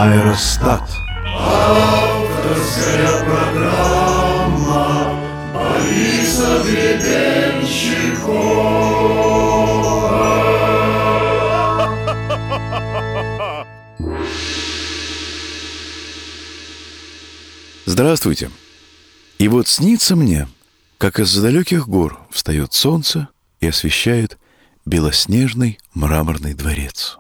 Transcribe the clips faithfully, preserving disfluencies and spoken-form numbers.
Аэростат. Авторская программа Бориса Гребенщикова. Здравствуйте. И вот снится мне, как из-за далеких гор встает солнце и освещает белоснежный мраморный дворец.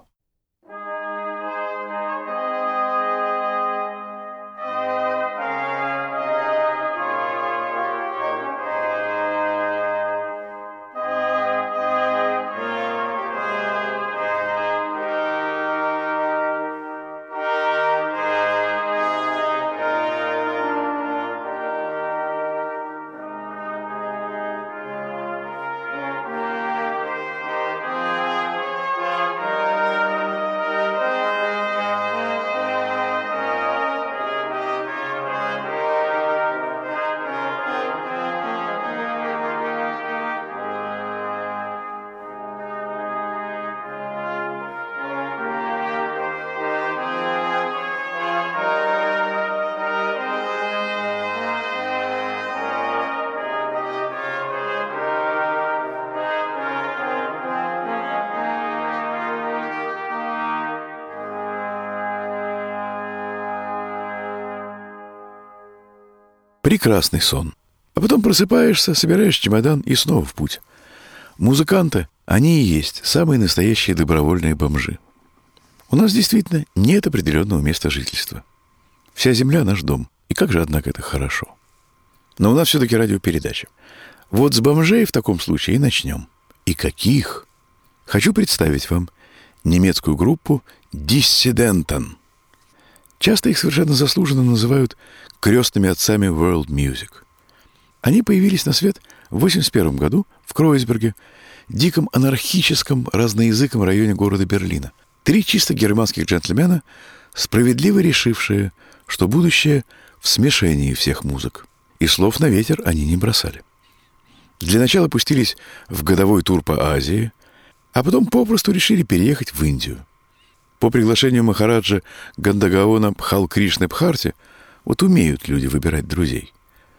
Прекрасный сон. А потом просыпаешься, собираешь чемодан и снова в путь. Музыканты, они и есть самые настоящие добровольные бомжи. У нас действительно нет определенного места жительства. Вся земля — наш дом. И как же, однако, это хорошо. Но у нас все-таки радиопередача. Вот с бомжей в таком случае и начнем. И каких? Хочу представить вам немецкую группу «Диссидентен». Часто их совершенно заслуженно называют крестными отцами world music. Они появились на свет в восемьдесят первом году в Кройсберге, диком анархическом разноязыком районе города Берлина. Три чисто германских джентльмена, справедливо решившие, что будущее в смешении всех музык. И слов на ветер они не бросали. Для начала пустились в годовой тур по Азии, а потом попросту решили переехать в Индию. По приглашению Махараджа Гандагаона Бхал-Кришны Бхарти вот умеют люди выбирать друзей.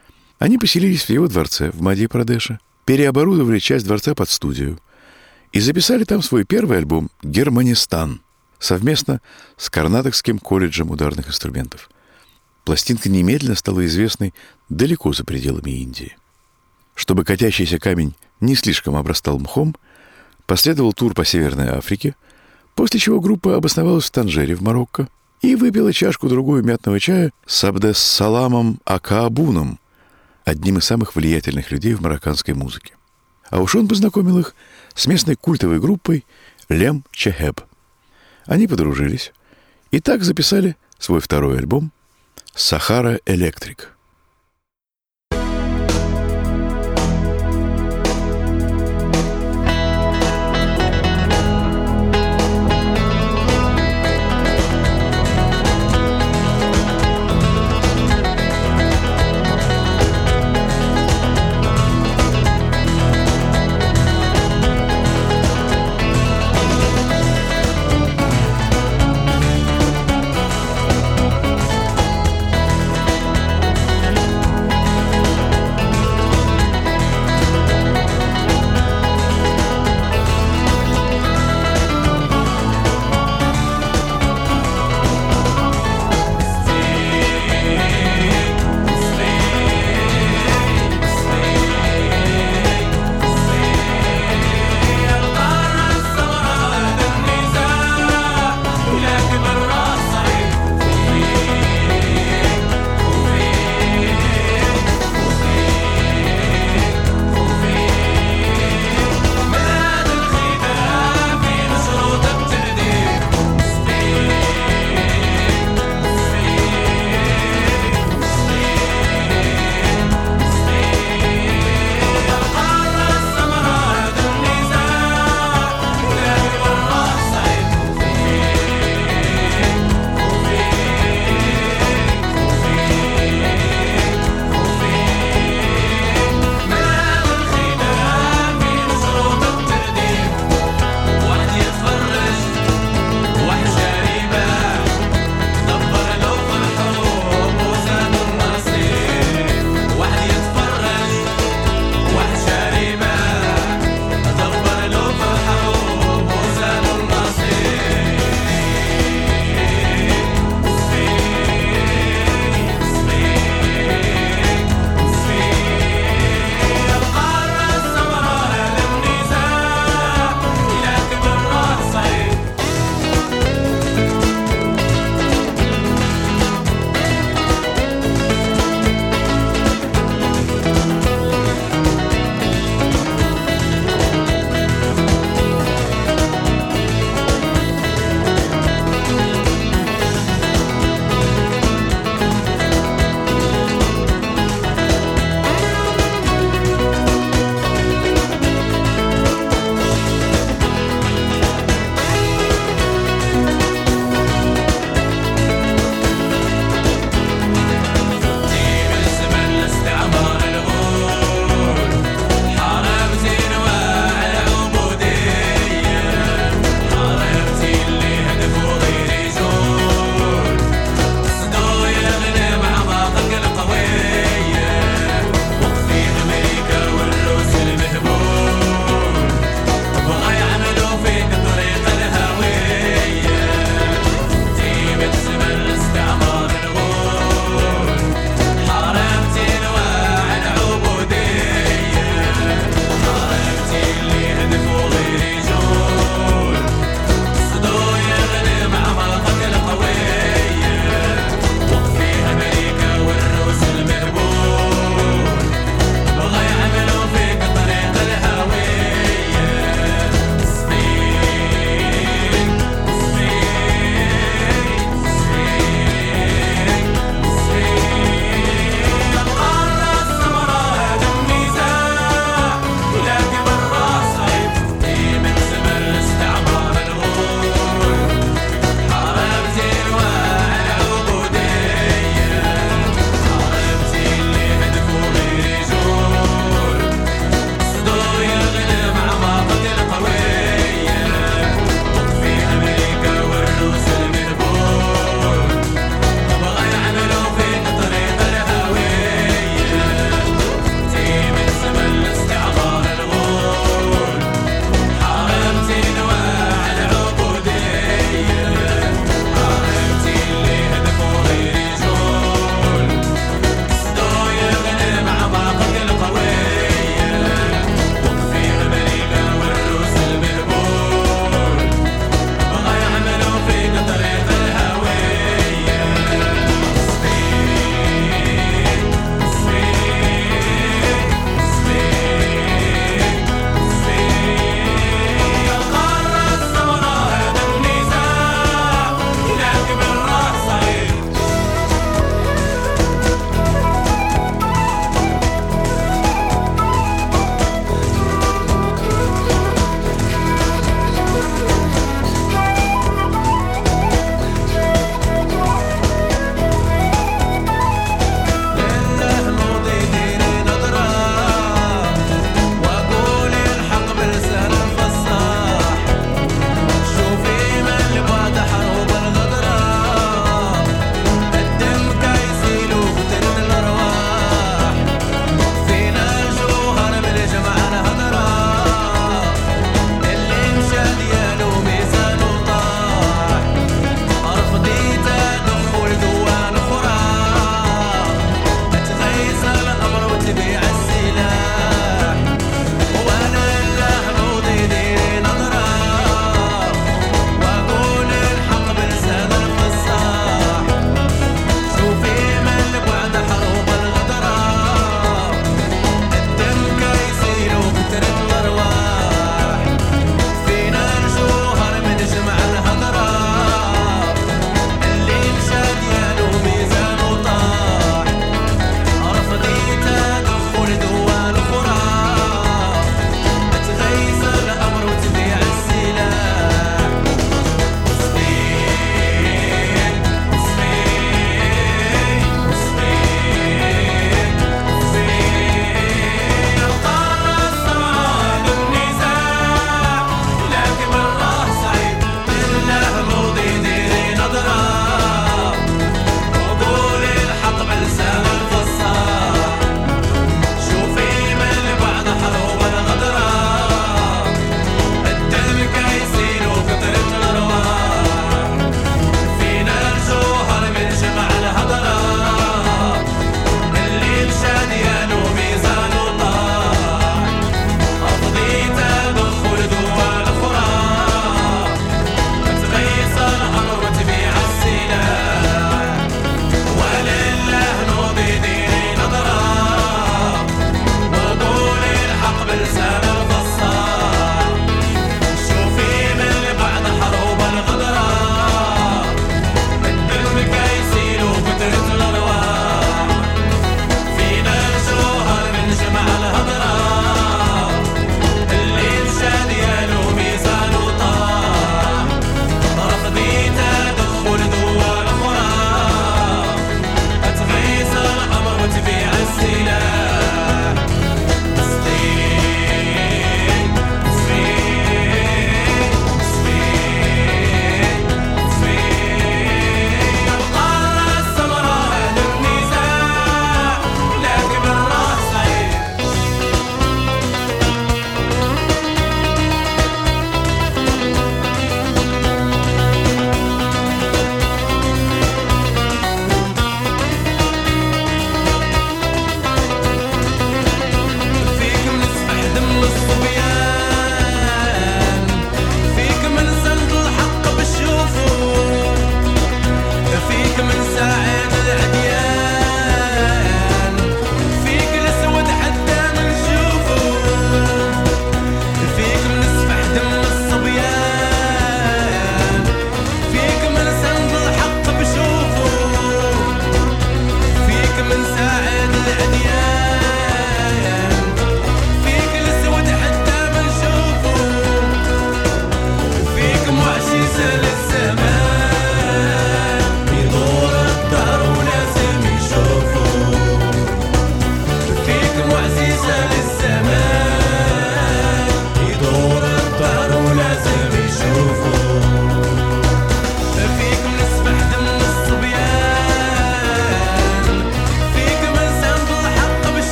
Они поселились в его дворце в Мадхья-Прадеше, переоборудовали часть дворца под студию и записали там свой первый альбом «Германистан» совместно с Карнатокским колледжем ударных инструментов. Пластинка немедленно стала известной далеко за пределами Индии. Чтобы катящийся камень не слишком обрастал мхом, последовал тур по Северной Африке, после чего группа обосновалась в Танжере в Марокко и выпила чашку-другую мятного чая с Абдес-Саламом Акаабуном, одним из самых влиятельных людей в марокканской музыке. А уж он познакомил их с местной культовой группой Лем Чехеб. Они подружились и так записали свой второй альбом «Сахара Электрик».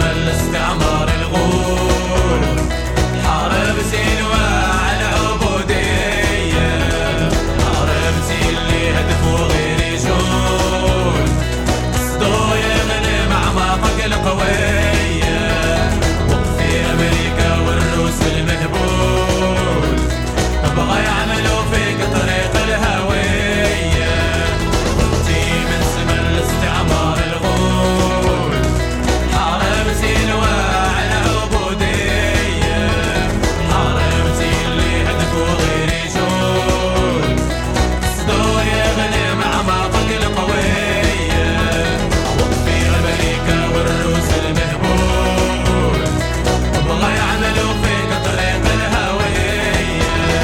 الاستعمار الغول حارب سينوا على عبودية حارب سين اللي هدفه غير يجول صدو يغنم أعماقك القوية وقفي أمريكا والروس المهبول بغى يعملوا فيك طريق الهوية وانتي من سما الاستعمار الغول حارب سينوا على عبودية حارب سين اللي هدفه غير يجول صدو يغنم أعماقك القوية وقفي أمريكا والروس المهبول بغى يعملوا فيك طريق الهوية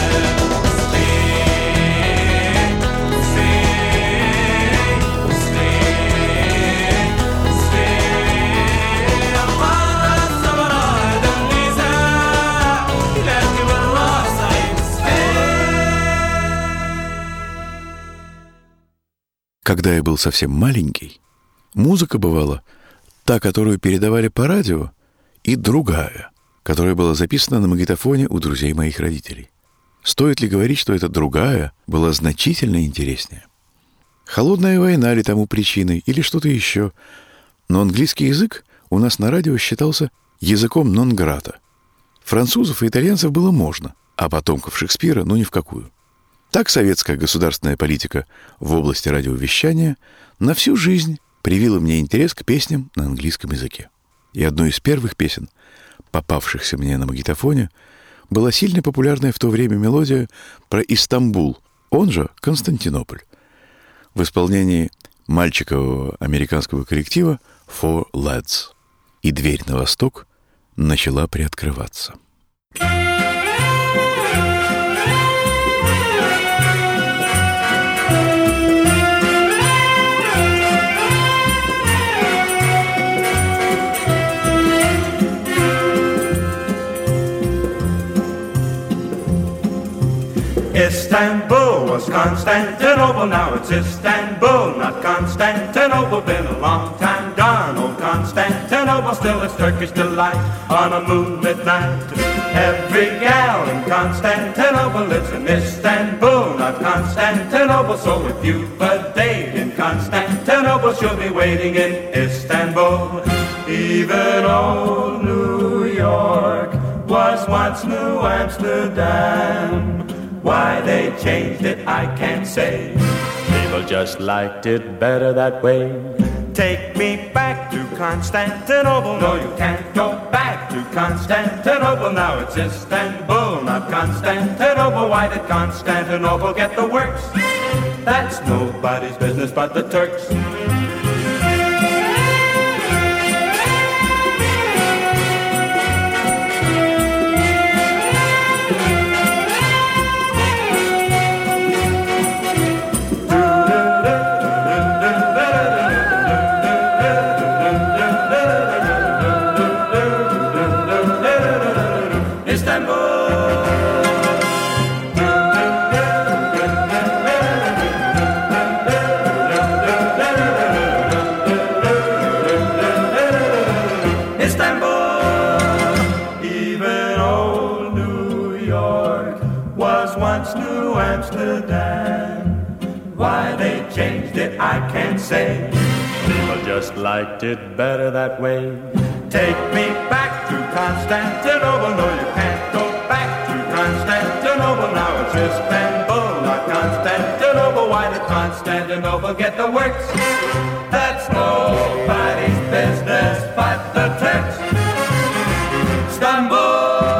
سليم سليم سليم سليم أخبار الصبر هذا النزاع لكن بالراس صعيد Когда я был совсем маленький, музыка бывала та, которую передавали по радио, и другая, которая была записана на магнитофоне у друзей моих родителей. Стоит ли говорить, что эта другая была значительно интереснее? Холодная война ли тому причиной, или что-то еще? Но английский язык у нас на радио считался языком нон-грата. Французов и итальянцев было можно, а потомков Шекспира ну ни в какую. Так советская государственная политика в области радиовещания на всю жизнь привила мне интерес к песням на английском языке. И одной из первых песен, попавшихся мне на магнитофоне, была сильно популярная в то время мелодия про Истамбул, он же Константинополь, в исполнении мальчикового американского коллектива Four Lads. И дверь на восток начала приоткрываться. Istanbul was Constantinople, now it's Istanbul, not Constantinople. Been a long time gone, old Constantinople, still it's Turkish delight on a moonlit night. Every gal in Constantinople lives in Istanbul, not Constantinople. So if you've a date in Constantinople, she'll be waiting in Istanbul. Even old New York was once New Amsterdam. Why they changed it, I can't say. People just liked it better that way. Take me back to Constantinople. No, you can't go back to Constantinople. Now it's Istanbul, not Constantinople. Why did Constantinople get the works? That's nobody's business but the Turks. I can't say. People just liked it better that way. Take me back to Constantinople. No, you can't go back to Constantinople. Now it's Istanbul, not Constantinople. Why did Constantinople get the works? That's nobody's business but the Turks. Istanbul.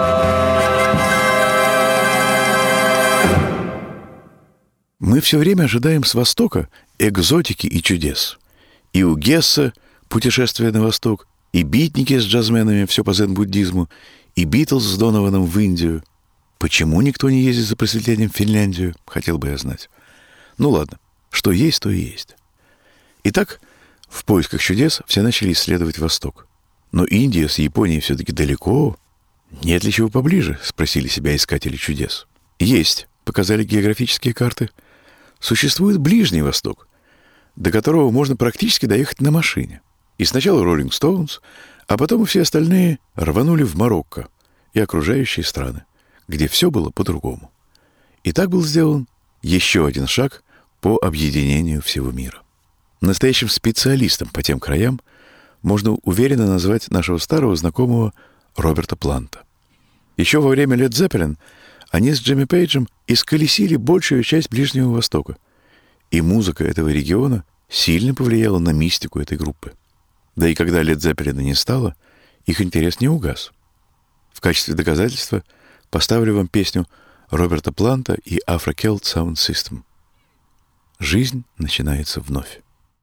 Мы все время ожидаем с Востока экзотики и чудес. И у Гесса «Путешествие на восток», и битники с джазменами «Все по зен-буддизму», и Битлз с Донованом в Индию. Почему никто не ездит за просветлением в Финляндию, хотел бы я знать. Ну ладно, что есть, то и есть. Итак, в поисках чудес все начали исследовать Восток. Но Индия с Японией все-таки далеко. Нет ли чего поближе, спросили себя искатели чудес. Есть, показали географические карты. Существует Ближний Восток, до которого можно практически доехать на машине. И сначала Rolling Stones А потом все остальные рванули в Марокко и окружающие страны, где все было по-другому. И так был сделан еще один шаг по объединению всего мира. Настоящим специалистом по тем краям можно уверенно назвать нашего старого знакомого Роберта Планта. Еще во время Led Zeppelin они с Джимми Пейджем исколесили большую часть Ближнего Востока, и музыка этого региона сильно повлияла на мистику этой группы. Да и когда Led Zeppelin не стало, их интерес не угас. В качестве доказательства поставлю вам песню Роберта Планта и Afro Celt Sound System. Жизнь начинается вновь.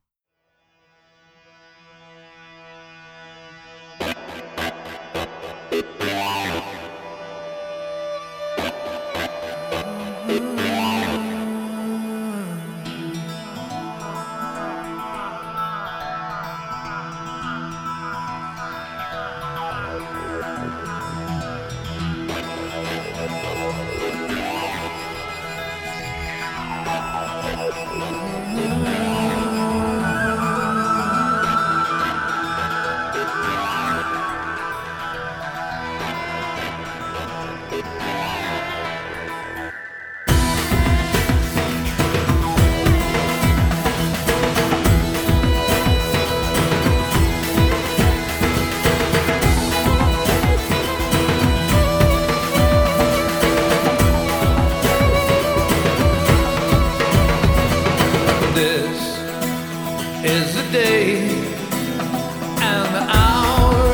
Is the day and the hour,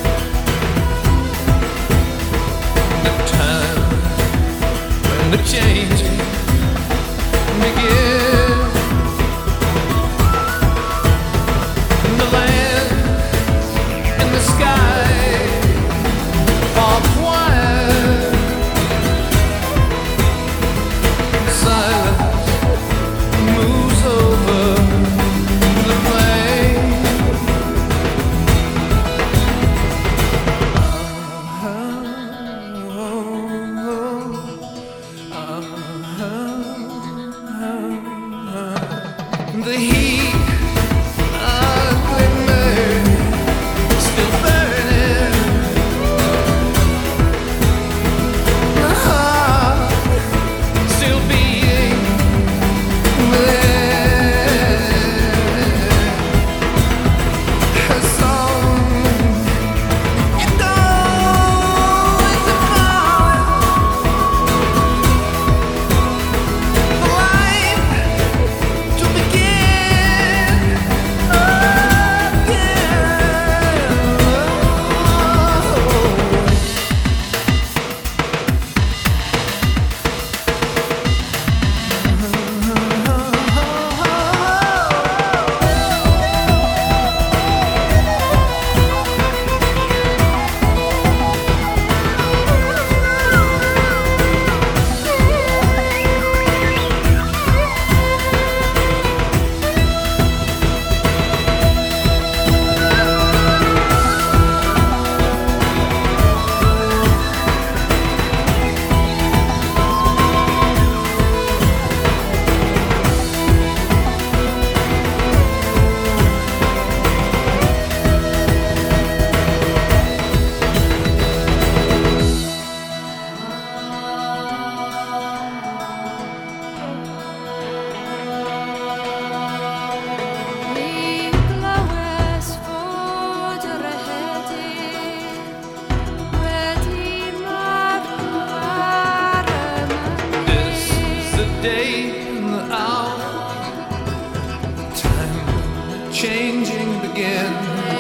the time when the change begins. The land and the sky are quiet. Silence moves over the plain. The heat of glimmer still burning. The heart still beating there. A song you know is about life to begin again. This is the day and the hour, time changing begin.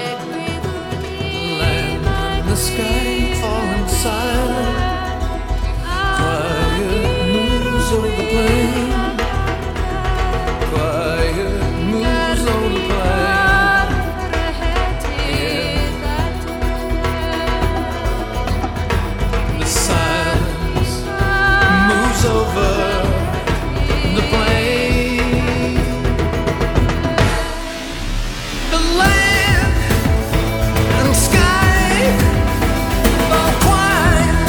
Land and the sky falling silent. Quiet moves over the plain. Quiet moves over the plain. The silence moves over the plain. The land and sky are quiet.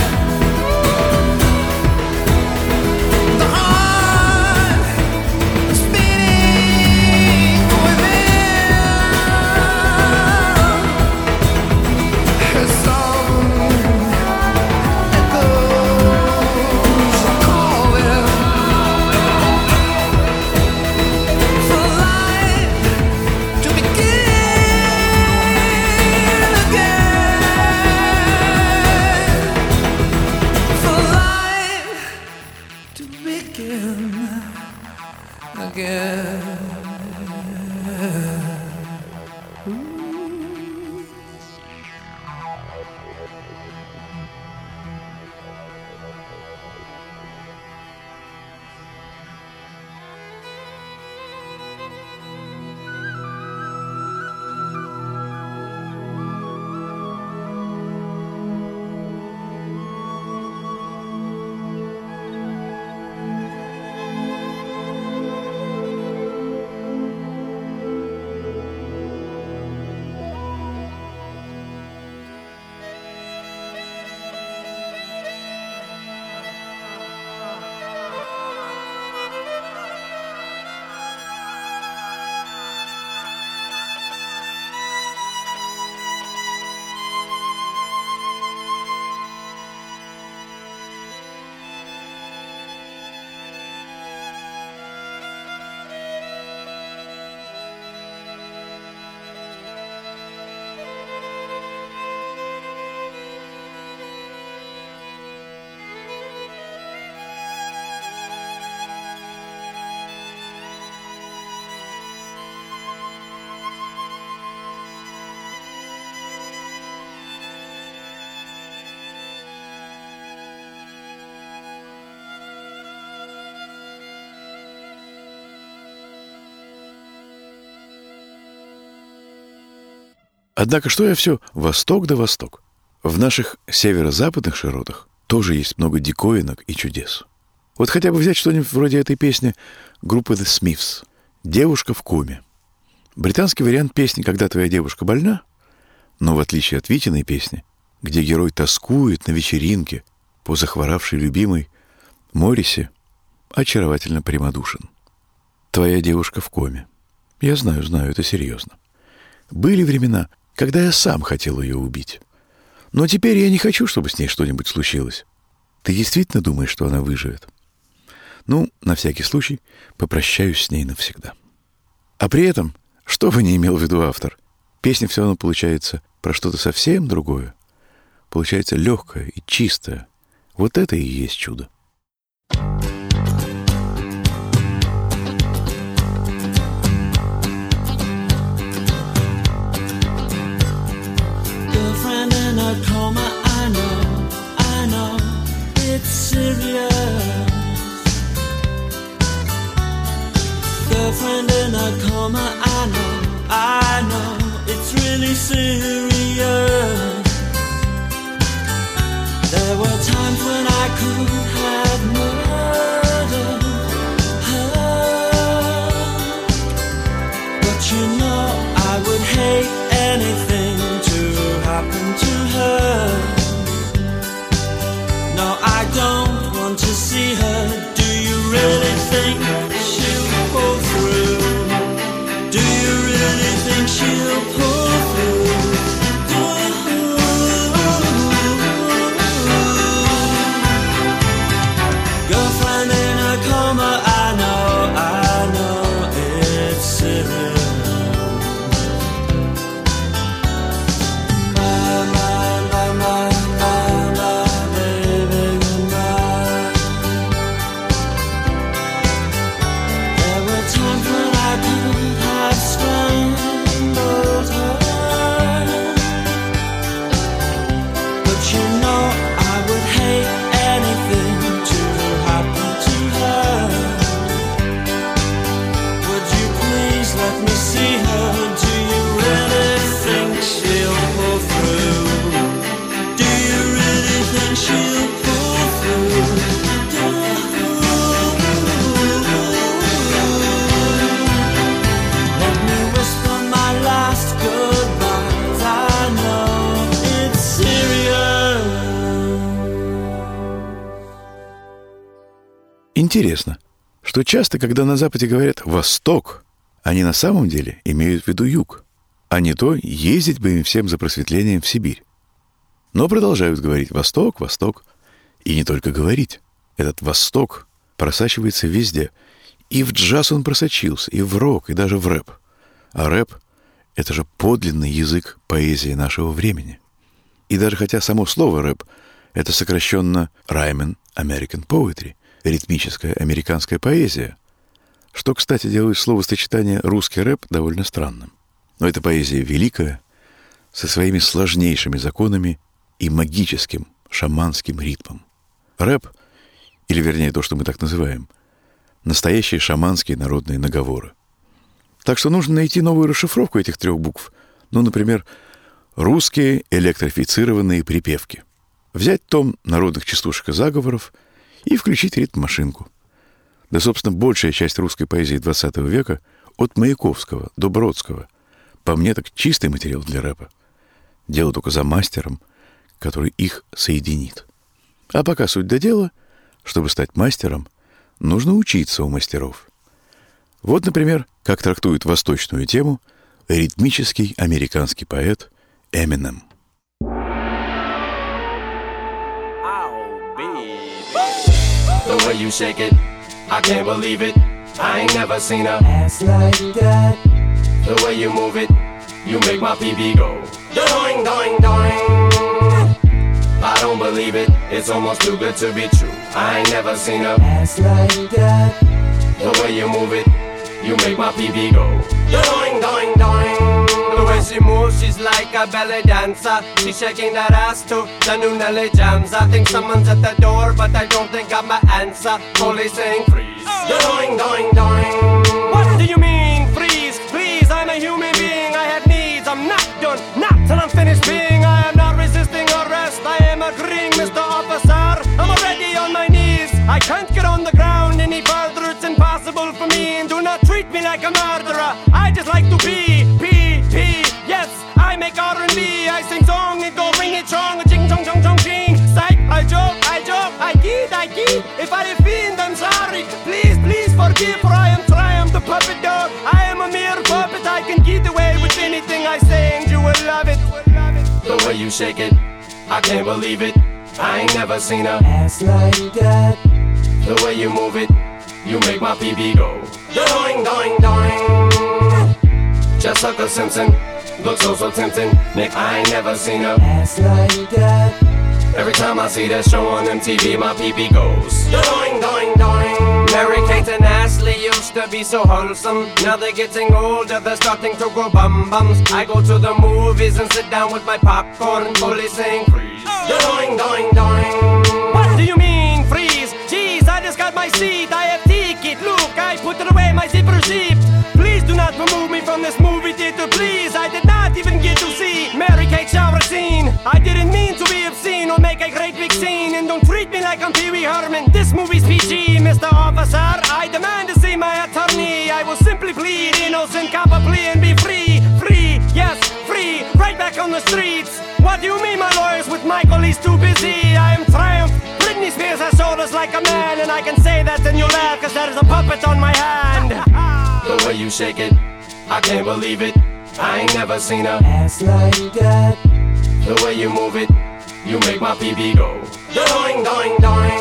Однако что я все восток да восток. В наших северо-западных широтах тоже есть много диковинок и чудес. Вот хотя бы взять что-нибудь вроде этой песни группы The Smiths «Девушка в коме». Британский вариант песни «Когда твоя девушка больна», но в отличие от Витиной песни, где герой тоскует на вечеринке по захворавшей любимой, Морриси очаровательно прямодушен. «Твоя девушка в коме». Я знаю, знаю, это серьезно. Были времена, когда я сам хотел ее убить. Но теперь я не хочу, чтобы с ней что-нибудь случилось. Ты действительно думаешь, что она выживет? Ну, на всякий случай, попрощаюсь с ней навсегда. А при этом, что бы ни имел в виду автор, песня все равно получается про что-то совсем другое. Получается легкое и чистое. Вот это и есть чудо. Coma, I know, I know, it's serious. Girlfriend in a coma, I know, I know, it's really serious. There were times when I could have murdered her, but you know I would hate anything to happen to her. No, I don't want to see her. Do you really think she'll pull through? Do you really think she'll pull through? Girlfriend in a coma, I know, I know it's serious. Интересно, что часто, когда на Западе говорят «Восток», они на самом деле имеют в виду Юг, а не то ездить бы им всем за просветлением в Сибирь. Но продолжают говорить «Восток, Восток». И не только говорить. Этот Восток просачивается везде. И в джаз он просочился, и в рок, и даже в рэп. А рэп — это же подлинный язык поэзии нашего времени. И даже хотя само слово «рэп» — это сокращенно «Rhyme American Poetry», ритмическая американская поэзия, что, кстати, делает словосочетание «русский рэп» довольно странным. Но эта поэзия великая, со своими сложнейшими законами и магическим шаманским ритмом. Рэп, или вернее то, что мы так называем, настоящие шаманские народные наговоры. Так что нужно найти новую расшифровку этих трех букв. Ну, например, русские электрифицированные припевки. Взять том народных частушек и заговоров и включить ритм-машинку. Да, собственно, большая часть русской поэзии двадцатого века от Маяковского до Бродского. По мне, так чистый материал для рэпа. Дело только за мастером, который их соединит. А пока суть до дела, чтобы стать мастером, нужно учиться у мастеров. Вот, например, как трактует восточную тему ритмический американский поэт Эминем. The way you shake it, I can't believe it. I ain't never seen a ass like that. The way you move it, you make my pee-pee go doing, doing, doing. I don't believe it, it's almost too good to be true. I ain't never seen a ass like that. The way you move it, you make my pee-pee go doing, doing, doing. The way she moves, she's like a belly dancer. She's shaking that ass to the new Nelly jams. I think someone's at the door, but I don't think I'm my answer. Police saying freeze, doing, doing, doing. What do you mean freeze? Please, I'm a human being, I have needs. I'm not done, not till I'm finished being. I am not resisting arrest, I am agreeing, Mister Officer. I'm already on my knees, I can't get on the ground any further. It's impossible for me, and do not treat me like a murderer. I just like to be, P, P, yes, I make R and B. I sing song, it go ring it strong, a ching chong chong chong ching. Psych, I joke, I joke, I kid, I kid. If I offend, I'm sorry, please, please forgive, for I am Triumph, the puppet dog. I am a mere puppet, I can get away with anything I say, and you will love it. The way you shake it, I can't believe it. I ain't never seen a ass like that. The way you move it, you make my P B go doing, doing, doing. Just like a Simpson, looks so, so tempting. Nick, I ain't never seen a ass like that. Every time I see that show on M T V, my P B goes doing, doing, doing. Mary-Kate and Ashley used to be so wholesome. Now they're getting older, they're starting to grow bum-bums. I go to the movies and sit down with my popcorn, fully saying freeze. Doing, doing, doing. What do you mean, freeze? Jeez, I just got my seat, I have ticket. Look, I put away my zipper zip. Please do not remove me from this movie theater, please. I did not even get to see Mary-Kate shower scene. I didn't mean to be obscene or make a great big scene. And don't treat me like I'm Pee Wee Herman. This movie's P G, Mister Officer. I demand to see my attorney. I will simply plead innocent, cop a plea and be free. Free, yes, free, right back on the streets. What do you mean my lawyers with Michael, he's too busy? I am Triumph, Britney Spears has shoulders like a man. And I can say that and you laugh, cause there is a puppet on my hand. The way you shake it, I can't believe it. I ain't never seen a ass like that. The way you move it, you make my P B go doing, doing,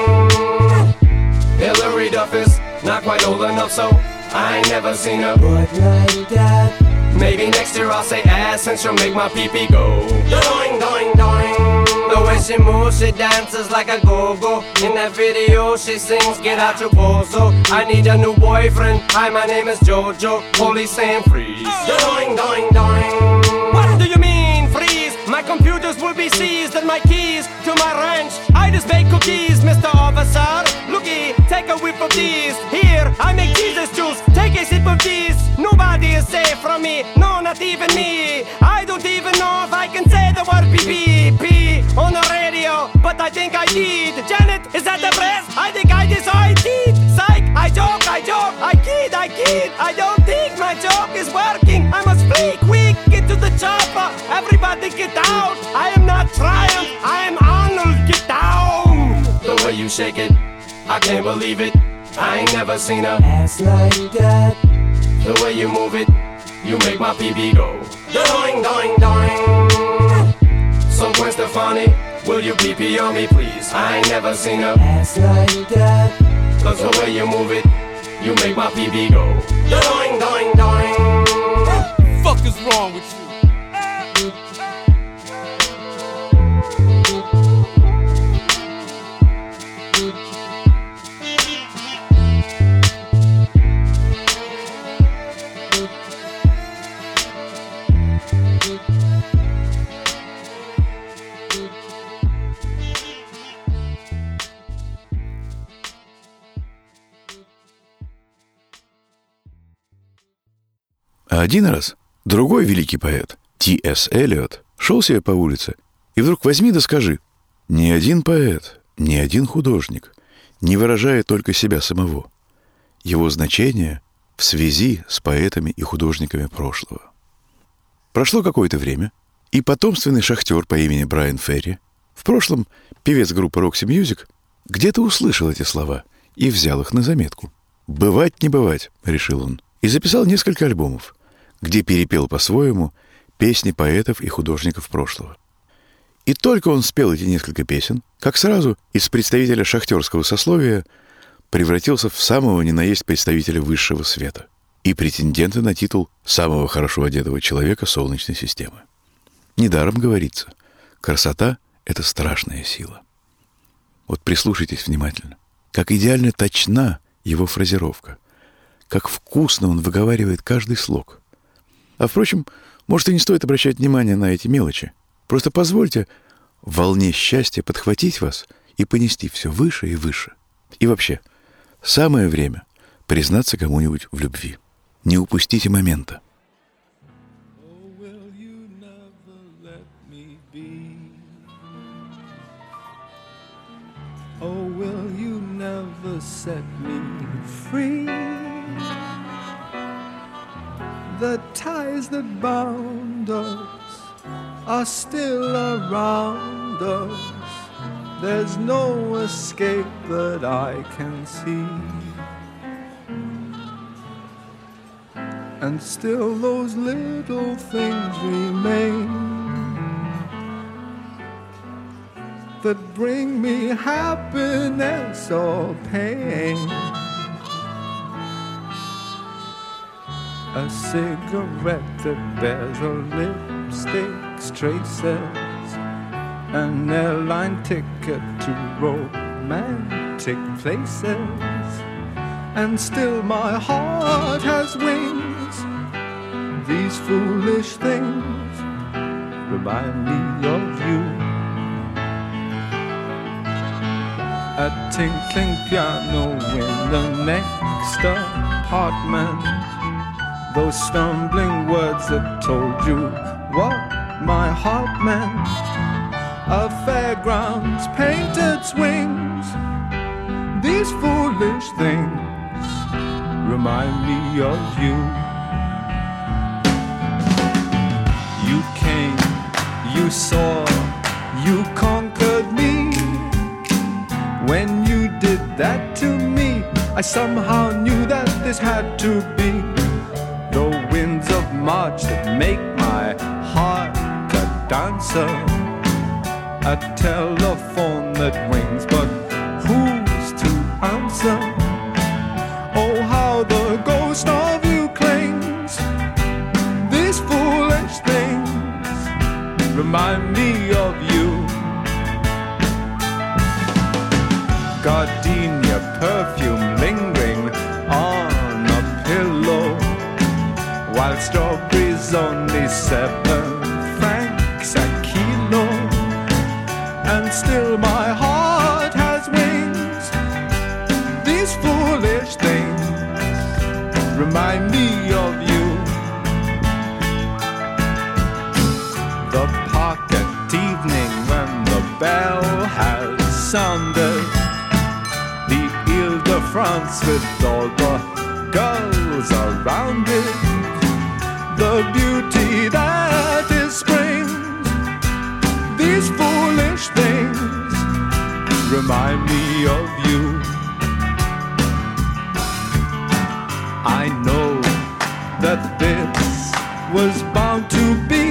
doing. Hillary Duff is not quite old enough, so I ain't never seen a butt like that. Maybe next year I'll say ass and she'll make my pee-pee go doing, doing, doing. The way she moves, she dances like a go-go. In that video she sings, get out your bozo. I need a new boyfriend, hi my name is Jojo. Police saying freeze, doing, doing, doing. What do you mean, freeze? My computers will be seized and my keys to my ranch. I just bake cookies, Mister Officer. Looky, take a whiff of these. Here, I make Jesus juice, take a sip of these. Nobody is safe from me, no, not even me. I don't even know if I can say the word pee pee on the radio, but I think I did. Janet, is that the press? I think I did, so I did. Psych, I joke, I joke, I kid, I kid. I don't think my joke is working. I must flee quick, get to the chopper. Everybody get out. I am not Triumph, I am Arnold, get down. The way you shake it, I can't believe it. I ain't never seen a ass like that. The way you move it, you make my P B go doing, doing, doing. So Gwen Stefani, will you pee pee on me please? I ain't never seen a ass like that. Cause the way you move it, you make my P B go doing, doing, doing. Fuck is wrong with you? А один раз другой великий поэт, Ти Эс Эллиот, шел себе по улице, и вдруг возьми да скажи: ни один поэт, ни один художник не выражает только себя самого. Его значение в связи с поэтами и художниками прошлого. Прошло какое-то время, и потомственный шахтер по имени Брайан Ферри, в прошлом певец группы Roxy Music, где-то услышал эти слова и взял их на заметку. «Бывать не бывать», — решил он, и записал несколько альбомов, где перепел по-своему песни поэтов и художников прошлого. И только он спел эти несколько песен, как сразу из представителя шахтерского сословия превратился в самого ни на есть представителя высшего света и претендента на титул самого хорошо одетого человека Солнечной системы. Недаром говорится: красота — это страшная сила. Вот прислушайтесь внимательно, как идеально точна его фразировка, как вкусно он выговаривает каждый слог. А, впрочем, может, и не стоит обращать внимание на эти мелочи. Просто позвольте в волне счастья подхватить вас и понести все выше и выше. И вообще, самое время признаться кому-нибудь в любви. Не упустите момента. Oh, will you never let to set me free. The ties that bound us are still around us. There's no escape that I can see. And still those little things remain that bring me happiness or pain. A cigarette that bears a lipstick's traces, an airline ticket to romantic places, and still my heart has wings. These foolish things remind me of you. A tinkling piano in the next apartment, those stumbling words that told you what my heart meant. A fairground's painted swings. These foolish things remind me of you. You came, you saw, you conquered me. When you did that to me, I somehow knew that this had to be. The winds of March that make my heart a dancer, a telephone that rings, but who's to answer? Oh, how the ghost of you clings. These foolish things remind me of you. Gardenia perfume lingering on a pillow, while strawberries only seven francs a kilo. And still my heart has wings. These foolish things remind me of you. The park at evening when the bell has sounded, the Ile-de-France with all the girls around it, the beauty that is spring. These foolish things remind me of you. I know that this was bound to be.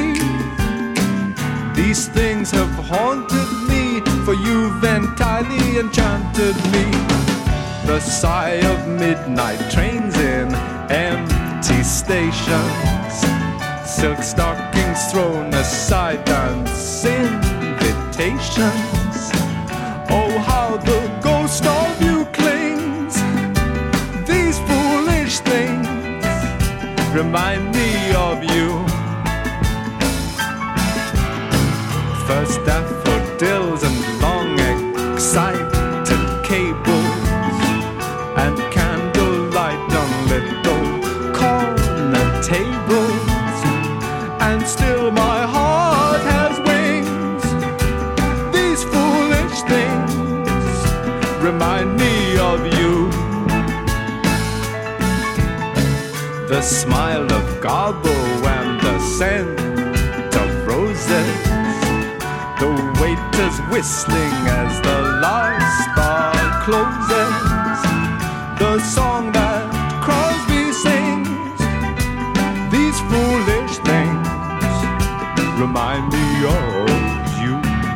These things have haunted me, for you've entirely enchanted me. The sigh of midnight trains in empty stations, silk stockings thrown aside, dance invitations. Oh, how the ghost of you clings. These foolish things remind me of you. First daffodils and long excited cables, and candlelight on little corner tables. And still my heart has wings. These foolish things remind me of you. The smile of Garbo and the scent of roses, the waiters whistling as the last bar closes, the song that Crosby sings. These foolish things remind me of you.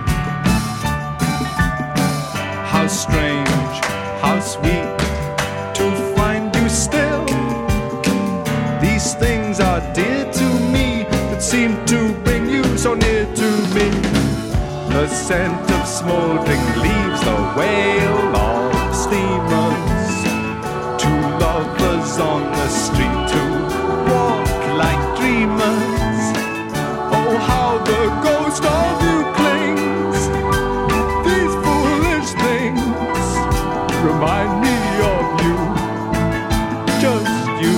How strange, how sweet to find you still. These things are dear to me, that seem to bring you so near to me. The scent of smoldering leaves, the wail of steamers, two lovers on the street who walk like dreamers. Oh, how the ghost of you clings. These foolish things remind me of you, just you.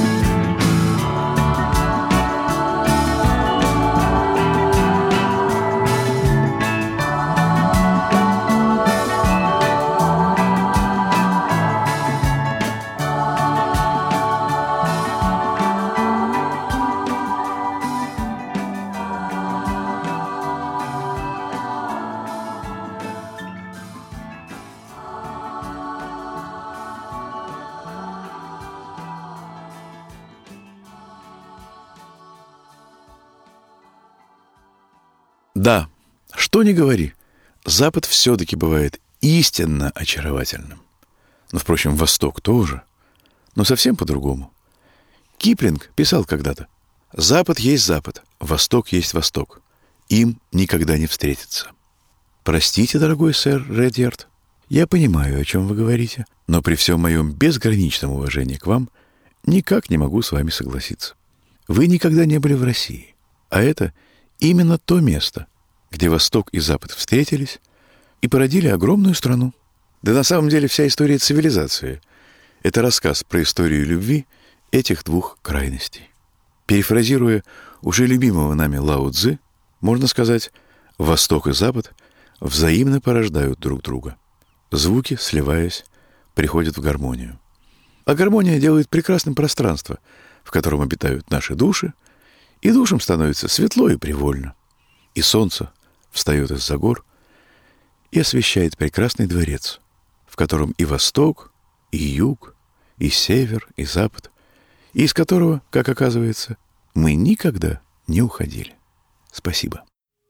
Да, что ни говори, Запад все-таки бывает истинно очаровательным. Но, впрочем, Восток тоже, но совсем по-другому. Киплинг писал когда-то: «Запад есть Запад, Восток есть Восток. Им никогда не встретиться». Простите, дорогой сэр Редьярд, я понимаю, о чем вы говорите, но при всем моем безграничном уважении к вам никак не могу с вами согласиться. Вы никогда не были в России, а это именно то место, где Восток и Запад встретились и породили огромную страну. Да на самом деле вся история цивилизации — это рассказ про историю любви этих двух крайностей. Перефразируя уже любимого нами Лао Цзы, можно сказать: Восток и Запад взаимно порождают друг друга. Звуки, сливаясь, приходят в гармонию. А гармония делает прекрасным пространство, в котором обитают наши души, и душам становится светло и привольно. И солнце встает из-за гор и освещает прекрасный дворец, в котором и восток, и юг, и север, и запад, и из которого, как оказывается, мы никогда не уходили. Спасибо.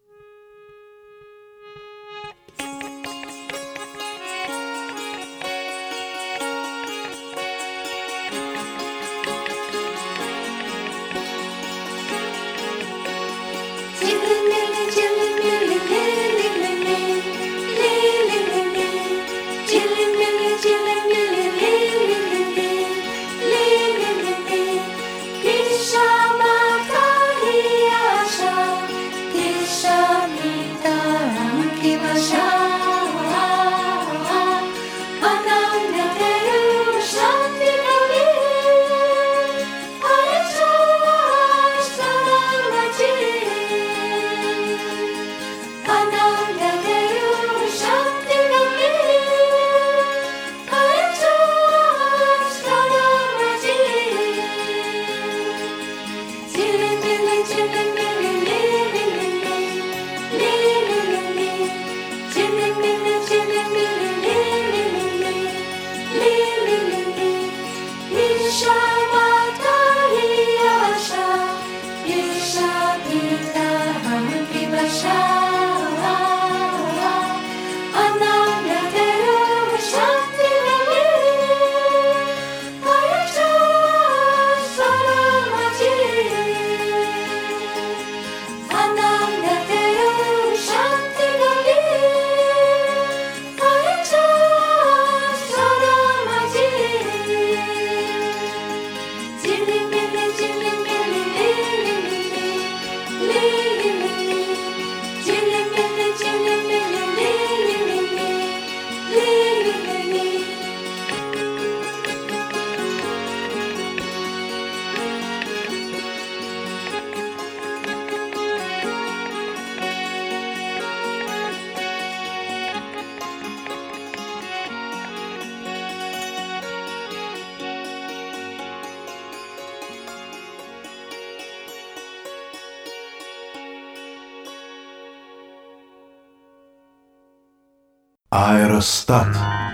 Аэростат.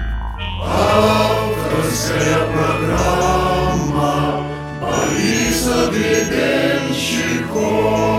Авторская программа Бориса Гребенщикова.